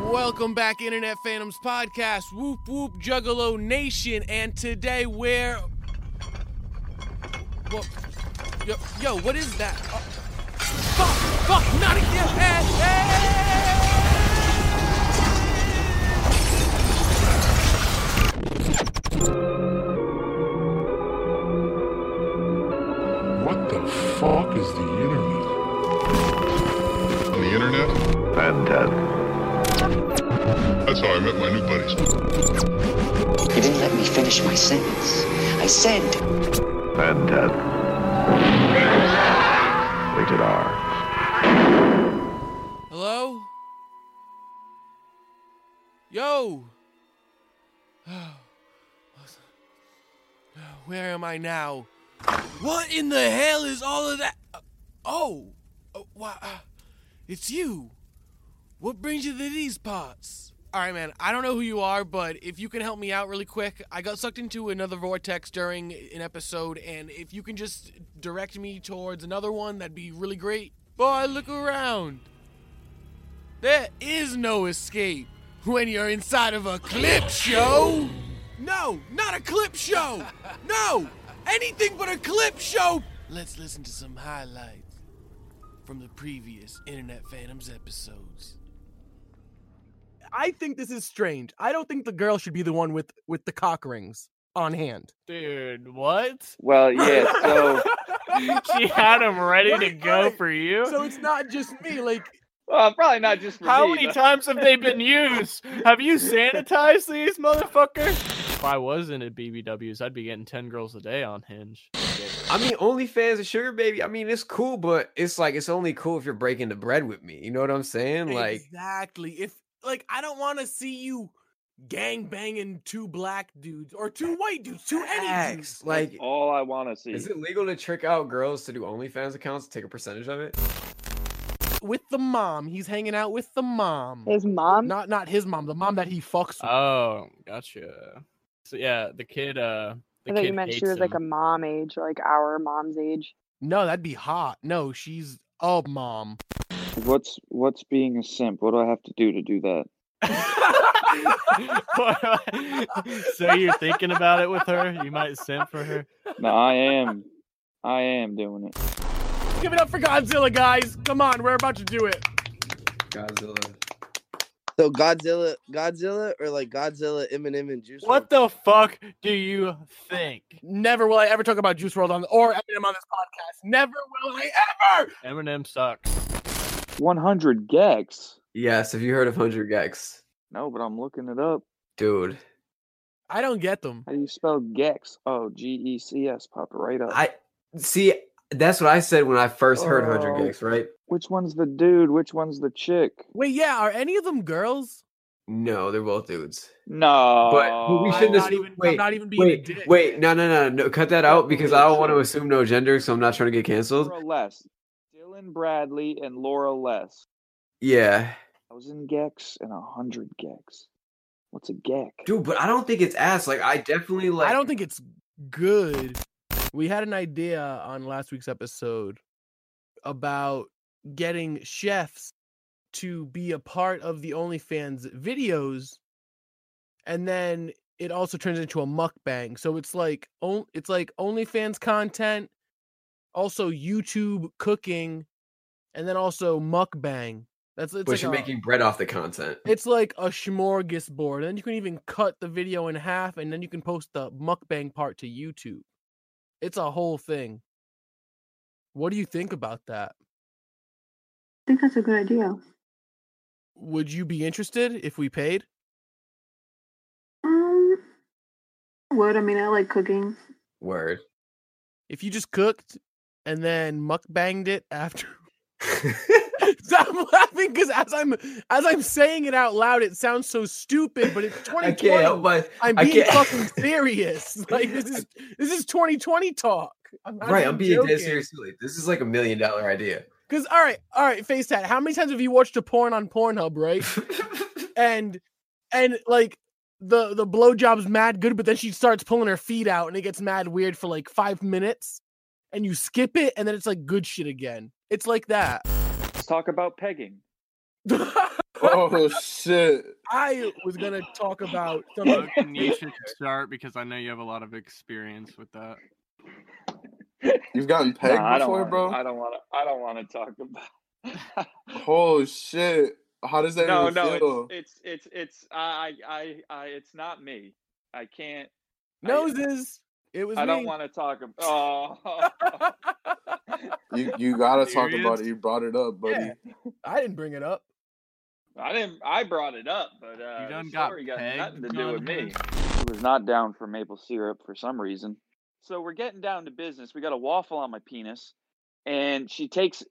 Welcome back, Internet Phantoms Podcast. Whoop whoop, Juggalo Nation, and today we're... What? Yo, what is that? Oh. Fuck, not again! Hey! What the fuck is the internet? On the internet? Fantastic. That's how I met my new buddies. You didn't let me finish my sentence. I said... Fantastic. Rated R. Hello? Yo! Where am I now? What in the hell is all of that? Wow. It's you. What brings you to these parts? Alright, man, I don't know who you are, but if you can help me out really quick, I got sucked into another vortex during an episode, and if you can just direct me towards another one, that'd be really great. Boy, look around. There is no escape when you're inside of a clip show. No, not a clip show. No, anything but a clip show. Let's listen to some highlights from the previous Internet Phantoms episodes. I think this is strange. I don't think the girl should be the one with the cock rings on hand. Dude, what? Well, yeah, so... She had them ready to go right. for you? So it's not just me, like... Well, probably not just for me. How many times have they been used? Have you sanitized these motherfuckers? If I was into BBWs, I'd be getting 10 girls a day on Hinge. I mean, OnlyFans and Sugar Baby, I mean, it's cool, but it's like, it's only cool if you're breaking the bread with me. You know what I'm saying? Like, exactly. If, like, I don't want to see you gang banging two black dudes or two white dudes, two any dudes. like, all I want to see. is it legal to trick out girls to do OnlyFans accounts, take a percentage of it? With the mom. He's hanging out with the mom. His mom? Not his mom, the mom that he fucks with. Oh, gotcha. So yeah, the kid, I thought you meant she was like a mom age, like our mom's age. No, that'd be hot. No, she's a mom. What's being a simp? What do I have to do that? So you're thinking about it with her? You might simp for her? No, I am doing it. Give it up for Godzilla, guys. Come on, we're about to do it. Godzilla. So Godzilla, or like Godzilla, Eminem, and Juice WRLD? What the fuck do you think? Never will I ever talk about Juice WRLD or Eminem on this podcast. Never will I ever. Eminem sucks. 100 gex. Yes, have you heard of 100 gex? No, but I'm looking it up. Dude. I don't get them. How do you spell gex? Oh, Gecs. Pop it right up. See, that's what I said when I first heard 100 gex, right? Which one's the dude? Which one's the chick? Wait, yeah, are any of them girls? No, they're both dudes. No. But we shouldn't assume. I'm not even being a dick. Wait, no, cut that out because I don't want to assume no gender, so I'm not trying to get canceled. Laura Less. Dylan Bradley and Laura Less. Yeah. 1,000 gex and 100 gex. What's a gex? Dude, but I don't think it's ass. Like, I definitely like. I don't think it's good. We had an idea on last week's episode about getting chefs to be a part of the OnlyFans videos, and then it also turns into a mukbang. So it's like OnlyFans content, also YouTube cooking, and then also mukbang. But like you're making bread off the content. It's like a smorgasbord. And then you can even cut the video in half, and then you can post the mukbang part to YouTube. It's a whole thing. What do you think about that? I think that's a good idea. Would you be interested if we paid? I would. I mean, I like cooking. Word. If you just cooked and then mukbanged it after. So I'm laughing because as I'm saying it out loud, it sounds so stupid, but it's 2020. I can't help but I'm being fucking serious. Like this is 2020 talk. I'm being dead serious. This is like $1 million idea. Because all right, FaceTat. How many times have you watched a porn on Pornhub, right? and like the blowjob's mad good, but then she starts pulling her feet out, and it gets mad weird for like 5 minutes, and you skip it, and then it's like good shit again. It's like that. Let's talk about pegging. Oh shit! I was gonna talk about something. Logan, you should start because I know you have a lot of experience with that. You've gotten pegged before, bro? I don't want to talk about. Oh shit! How does that even feel? It's not me. I can't. Noses. It was. I me. don't want to talk about. Oh. You gotta talk about it. You brought it up, buddy. Yeah. I didn't bring it up. I brought it up, but You done the got story got pegged, nothing to do with me. Jonathan? He was not down for maple syrup for some reason. So we're getting down to business. We got a waffle on my penis, and she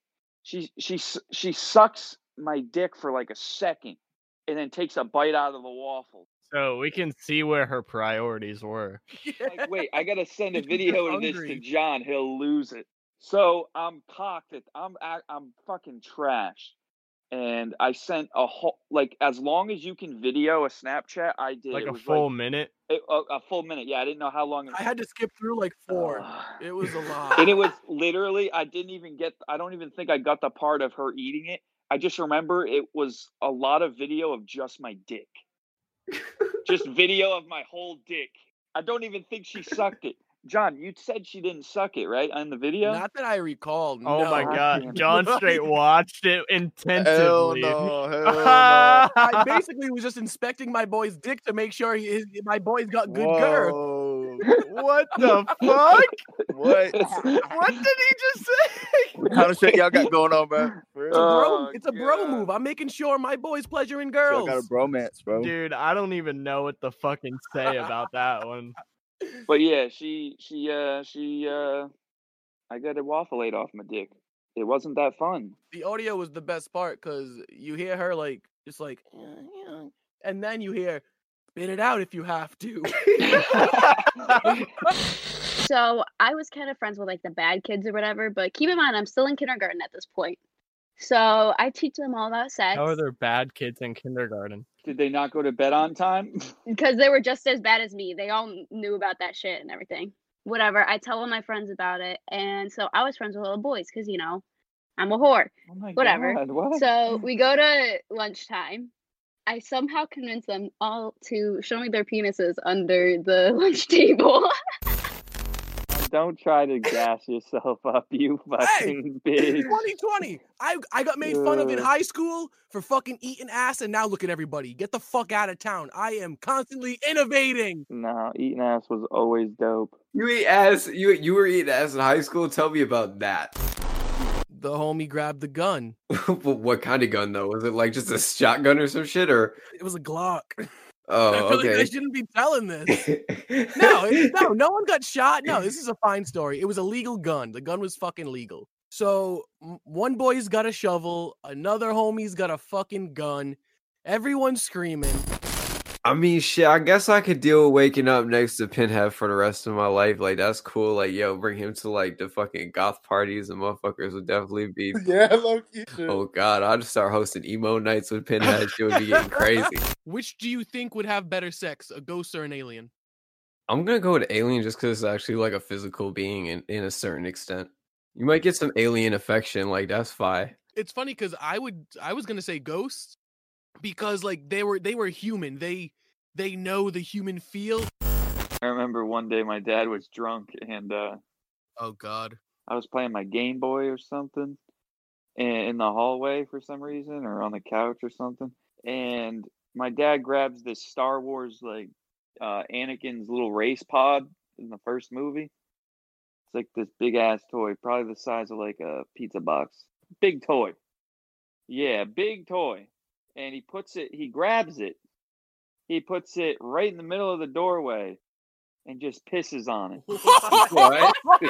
sucks my dick for like a second, and then takes a bite out of the waffle. So we can see where her priorities were. Like, wait, I gotta send a video of this to John. He'll lose it. So I'm cocked. I'm fucking trashed. And I sent a whole, like, as long as you can video a Snapchat, I did. Like a full minute? A full minute, yeah. I didn't know how long. I had to skip through like 4. It was a lot. And it was literally, I don't even think I got the part of her eating it. I just remember it was a lot of video of just my dick. Just video of my whole dick. I don't even think she sucked it. John, you said she didn't suck it, right? On the video? Not that I recall. Oh no. my god. John straight watched it intensively. Hell no. I basically was just inspecting my boy's dick to make sure my boy's got good girth. What the fuck? What? What did he just say? What kind of shit y'all got going on, bro? It's a bro move. I'm making sure my boy's pleasuring girls. Y'all got a bromance, bro. Dude, I don't even know what to fucking say about that one. But yeah, she I got a waffle ate off my dick. It wasn't that fun. The audio was the best part because you hear her like just like, and then you hear, spit it out if you have to. So I was kind of friends with like the bad kids or whatever, but keep in mind I'm still in kindergarten at this point. So I teach them all about sex. How are there bad kids in kindergarten? Did they not go to bed on time? Because they were just as bad as me. They all knew about that shit and everything. Whatever. I tell all my friends about it. And so I was friends with little boys because, you know, I'm a whore. Oh my Whatever. God, what? So we go to lunchtime. I somehow convince them all to show me their penises under the lunch table. Don't try to gas yourself up, you fucking bitch. 2020. I got made fun of in high school for fucking eating ass, and now look at everybody. Get the fuck out of town. I am constantly innovating. No, eating ass was always dope. You eat ass. You were eating ass in high school. Tell me about that. The homie grabbed the gun. What kind of gun though? Was it like just a shotgun or some shit, or it was a Glock? Oh, I feel okay. like I shouldn't be telling this. No one got shot. No, this is a fine story. It was a legal gun. The gun was fucking legal. So one boy's got a shovel, another homie's got a fucking gun. Everyone's screaming. I mean, shit, I guess I could deal with waking up next to Pinhead for the rest of my life. Like, that's cool. Like, yo, bring him to, like, the fucking goth parties and motherfuckers would definitely be... Yeah, low-key shit. Oh, God, I'd start hosting emo nights with Pinhead. She would be getting crazy. Which do you think would have better sex, a ghost or an alien? I'm gonna go with alien just because it's actually, like, a physical being in a certain extent. You might get some alien affection. Like, that's fine. It's funny because I was going to say ghosts because, like, they were human. They know the human feel. I remember one day my dad was drunk and oh god, I was playing my Game Boy or something in the hallway for some reason, or on the couch or something, and my dad grabs this Star Wars, like Anakin's little race pod in the first movie. It's like this big ass toy, probably the size of like a pizza box. Big toy. Yeah, big toy. And he grabs it. He puts it right in the middle of the doorway and just pisses on it. What?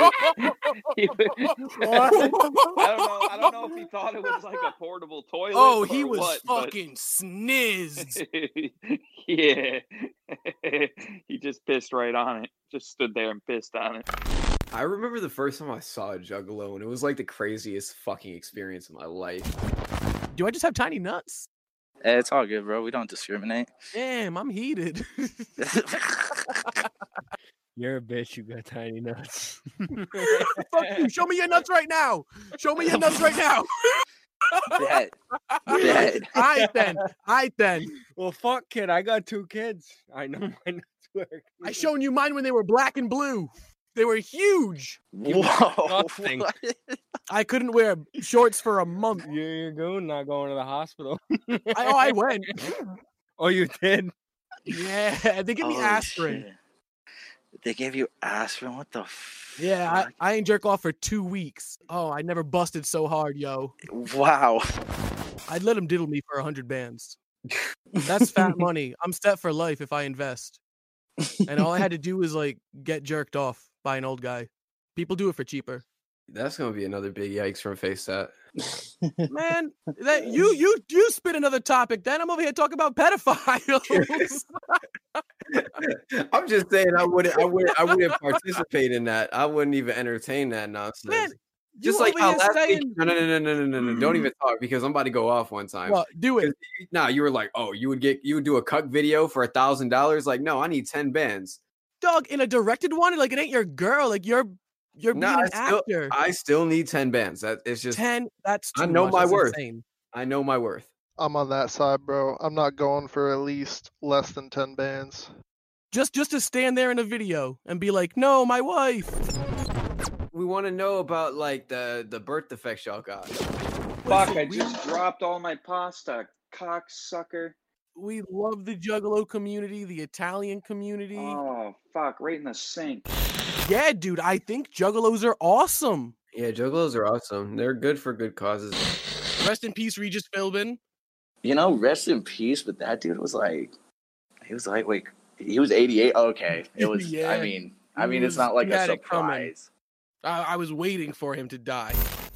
I don't know if he thought it was like a portable toilet. Oh, he or was what, fucking snizzed. Yeah. He just pissed right on it. Just stood there and pissed on it. I remember the first time I saw a Juggalo, and it was like the craziest fucking experience of my life. Do I just have tiny nuts? It's all good, bro. We don't discriminate. Damn, I'm heated. You're a bitch. You got tiny nuts. Fuck you. Show me your nuts right now. Show me your nuts right now. Bet. I then. Well, fuck, kid. I got 2 kids. I know my network. I shown you mine when they were black and blue. They were huge. Whoa. I couldn't wear shorts for a month. You're going, not going to the hospital. I went. Oh, you did? Yeah, they give me aspirin. Shit. They gave you aspirin? What the Yeah, I ain't jerk off for 2 weeks. Oh, I never busted so hard, yo. Wow. I'd let him diddle me for 100 bands. That's fat money. I'm set for life if I invest. And all I had to do was like get jerked off by an old guy. People do it for cheaper. That's gonna be another big yikes from FaceTat. Man, that you spit another topic. Then I'm over here talking about pedophiles. I'm just saying I wouldn't participate in that. I wouldn't even entertain that nonsense. Man, just like how last week. No. Don't even talk because I'm about to go off one time. Well, do it. Nah, you were like, oh, you would do a cuck video for $1,000. Like, no, I need 10 bands. Dog, in a directed one, like it ain't your girl. Like you're being an actor. I still need 10 bands. That it's just 10. That's too I know much. my That's worth. Insane. I know my worth. I'm on that side, bro. I'm not going for at least less than 10 bands. Just to stand there in a video and be like, no, my wife. We want to know about like the birth defects y'all got. Fuck! I just dropped all my pasta, cocksucker. We love the Juggalo community, the Italian community. Oh fuck! Right in the sink. Yeah, dude. I think Juggalos are awesome. Yeah, Juggalos are awesome. They're good for good causes. Rest in peace, Regis Philbin. You know, rest in peace. But that dude was like, he was 88. Okay, it was. Yeah. I mean, it's not like a surprise. I was waiting for him to die.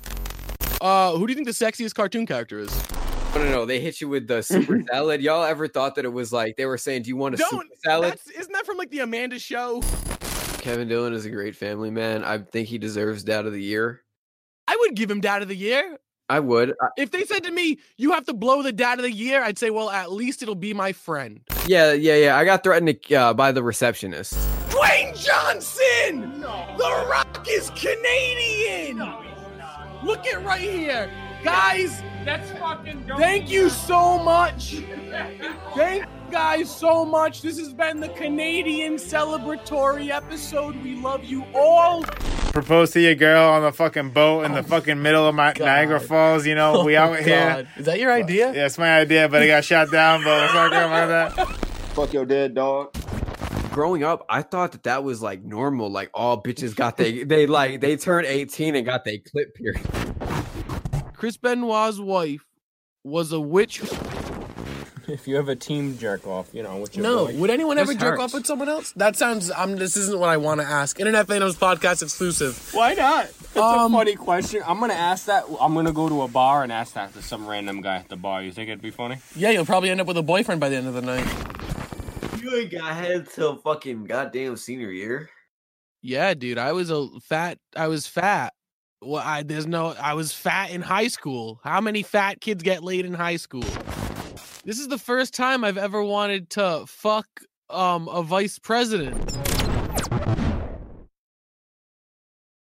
Who do you think the sexiest cartoon character is? No. They hit you with the super salad. Y'all ever thought that it was like they were saying, "Do you want a super salad?" Isn't that from like the Amanda Show? Kevin Dillon is a great family man. I think he deserves Dad of the Year. I would give him Dad of the Year. I would. If they said to me, "You have to blow the Dad of the Year," I'd say, "Well, at least it'll be my friend." Yeah. I got threatened by the receptionist. Dwayne Johnson! No. The Rock is Canadian! Look at right here. Guys, that's fucking dope. Thank you so much. Thank you guys so much. This has been the Canadian celebratory episode. We love you all. Propose to your girl on the fucking boat in the fucking middle of Niagara Falls. You know, we out here. Is that your idea? Yeah, it's my idea, but it got shot down. But it's not good like that. Fuck your dead dog. Growing up, I thought that was like normal. Like all bitches got they turned 18 and got their clip pierced. Chris Benoit's wife was a witch. If you have a team jerk off, you know, with your boy. Would anyone This ever jerk hurts. off with someone else? That sounds. This isn't what I want to ask. Internet Phantoms podcast exclusive. Why not? That's a funny question. I'm gonna ask that. I'm gonna go to a bar and ask that to some random guy at the bar. You think it'd be funny? Yeah, you'll probably end up with a boyfriend by the end of the night. You ain't got head till fucking goddamn senior year. Yeah, dude, I was fat. Well, I was fat in high school. How many fat kids get laid in high school? This is the first time I've ever wanted to fuck a vice president.